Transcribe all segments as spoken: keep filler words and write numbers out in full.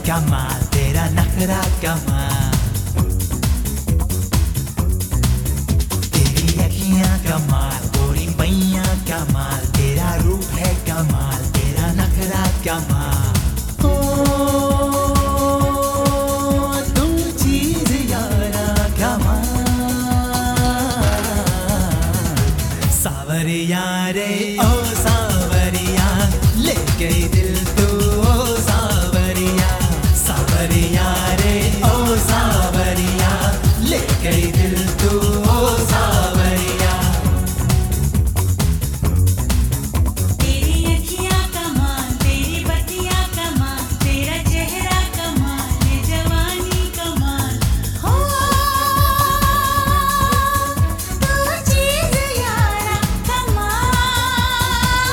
कमाल तेरा नखरा कमाल, तेरी अखियां कमाल, गोरी मैया कमाल, तेरा रूप है कमाल, तेरा नखरा कमाल। ओ तू चीज यारा कमाल, सावरिया रे ओ सावरिया ले गई दिल तू ओ सावरिया, सावरिया रे ओ सावरिया ले गई दिल तू ओ सावरिया। तेरी अखियां कमाल, तेरी बतियां कमाल, तेरा चेहरा कमाल, ये जवानी कमाल। हो तू चीज यारा कमाल,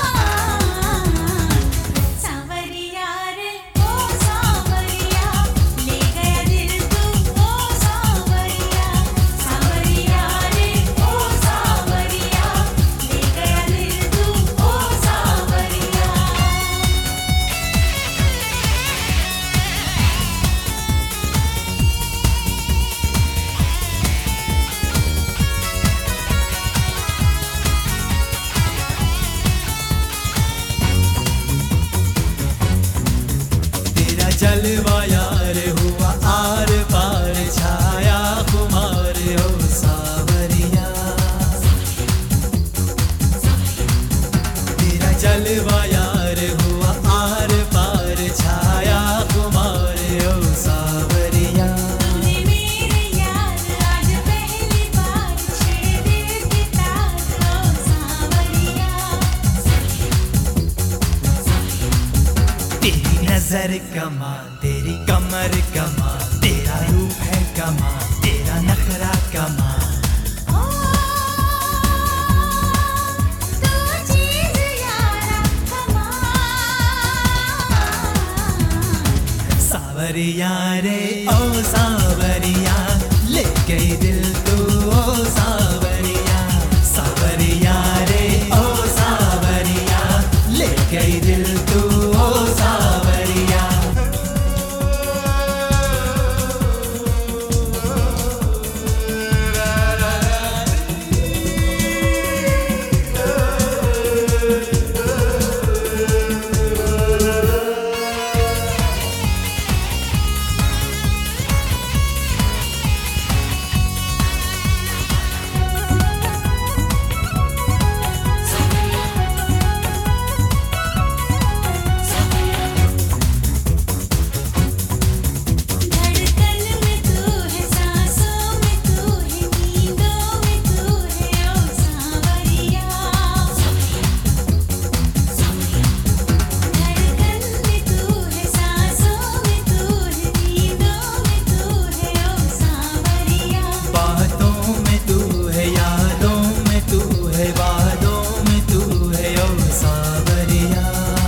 सावरिया रे ओ सावरिया ले गया दिल तू ओ सावरिया, सावरिया रे ओ सावरिया ले गया दिल तू ओ सावरिया। तेरा जलवा यार हुआ आर पार छाया खुमार हो सावरिया, तेरा जलवा यार हुआ आर पार छाया खुमार हो सावरिया। तूने मेरे यार आज पहली बार छेड़े दिल की तार ओ सावरिया, तेरी नजर कमाल, तेरी कमर कमाल, तेरा रूप है कमाल, तेरा नखरा कमाल। ओ तू चीज यारा कमाल, सावरिया रे ओ सावरिया ले गई दिल तू ओ सावरिया, सावरिया रे ओ सावरिया ले गई दिल तू ओ सावरिया। धड़कन में तू है, सांसों में तू है, नींदों में तू है ओ सावरिया, धड़कन में तू है, सांसों में तू है, नींदों में तू है ओ सावरिया। बातों में तू है, यादों में तू है, वादों में तू है ओ सावरिया।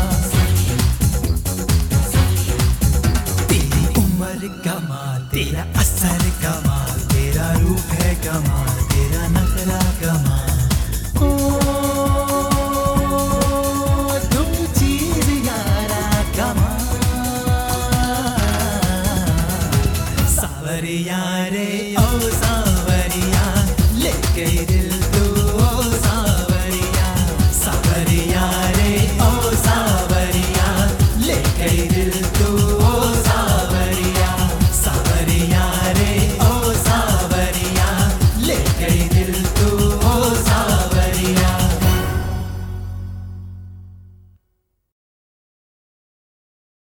तेरी उम्र कमाल, तेरा असर कमाल, तेरा रूप है कमाल, तेरा नखरा कमाल। ओ तू चीज यारा कमाल, सावरिया रे ओ